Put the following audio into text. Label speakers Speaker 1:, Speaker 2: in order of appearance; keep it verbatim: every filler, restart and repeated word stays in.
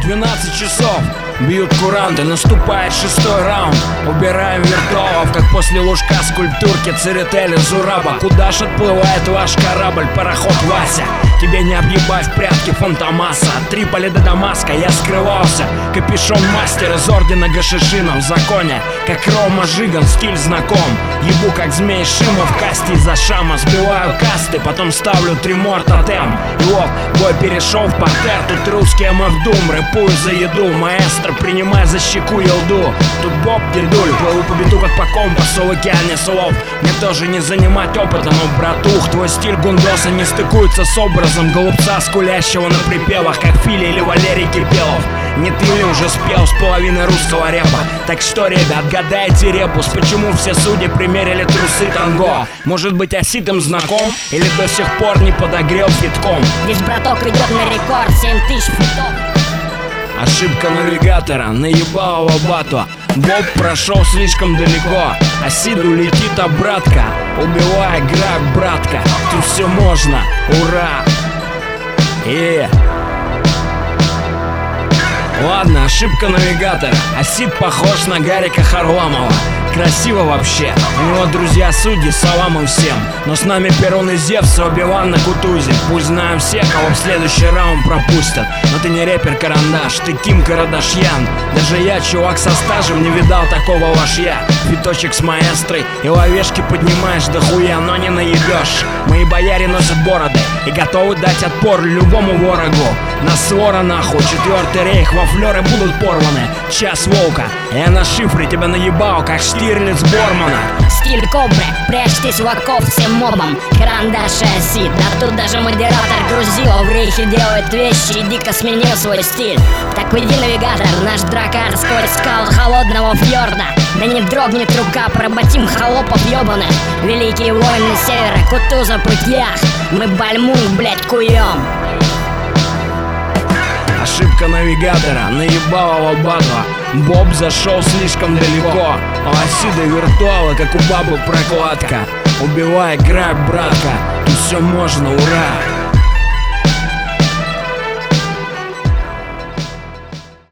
Speaker 1: двенадцать часов. Бьют куранты, наступает шестой раунд. Убираем виртуалов, как после лужка скульптурки Церетели Зураба. Куда ж отплывает ваш корабль, пароход Вася? Тебе не объебать в прятки Фантомаса. От Триполи до Дамаска я скрывался. Капюшон мастер из ордена Гашишина в законе. Как Рома Жиган, стиль знаком. Ебу как змей Шима в касте из-за шама. Сбиваю касты, потом ставлю тримор тотем. И вот, бой перешел в партер. Тут русский эм эф Дум, рэпую за еду. Маэстро, принимай за щеку елду. Тут Боб Дедуль, плыву по биту как по компасу в океане слов. Мне тоже не занимать опыта, но, братух, твой стиль гундоса не стыкуется с образом голубца, скулящего на припевах, как Филя или Валерий Кипелов. Не ты ли уже спел с половины русского рэпа? Так что, ребят, гадайте ребус, почему все судьи примерили трусы танго? Может быть, Асид им знаком? Или до сих пор не подогрел фитком?
Speaker 2: Здесь браток идет на рекорд, семь тысяч фитов.
Speaker 1: Ошибка навигатора, наебалого бату. Боб прошел слишком далеко. Асиду летит обратка. Убивай, граб, братка. Тут все можно, ура. И... Ладно, ошибка навигатора. Асид похож на Гарика Харламова. Красиво вообще. У него друзья судьи, салам им всем. Но с нами Перун и Зевс, Оби-Ван на Кутузе. Пусть знаем все, кого в следующий раунд пропустят. Но ты не рэпер Карандаш, ты Ким Кардашьян. Даже я, чувак со стажем, не видал такого вошья. Фиточек с маэстрой и ловешки поднимаешь до хуя, но не наебешь. Мои бояре носят бороды и готовы дать отпор любому ворогу. На свора нахуй, четвертый рейх, во флёры будут порваны. Час волка, я на шифре тебя наебал, как Штирлиц Бормана.
Speaker 2: Стиль кобры, прячьтесь в окоп всем мобом. Карандаш и Асид, да тут даже модератор Грузила в рейхе делает вещи и дико сменил свой стиль. Так уйди, навигатор, наш дракар сквозь скал холодного фьорда. Да не дрогнет рука, поработим холопов ебаных. Великие воины севера, Кутуза, Прутьях. Мы бальмун, блять, куем.
Speaker 1: Ошибка навигатора, наебалого батла. Боб зашел слишком далеко. У Асида виртуалы, как у бабы прокладка. Убивай, грабь, братка. Тут все можно, ура.